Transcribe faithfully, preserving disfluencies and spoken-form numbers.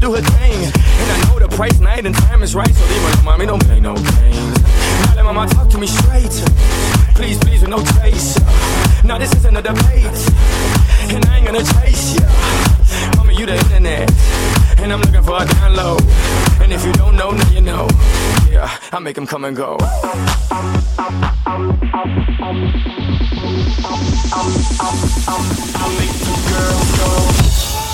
do her thing. And I know the price, night and time is right. So leave her, mommy, don't play no games. Now let mama talk to me straight. Please, please, with no chase. Now this isn't a debate. And I ain't gonna chase ya. Mama, you the internet. And I'm looking for a download. And if you don't know, now you know. Yeah, I make them come and go. I make the girls go.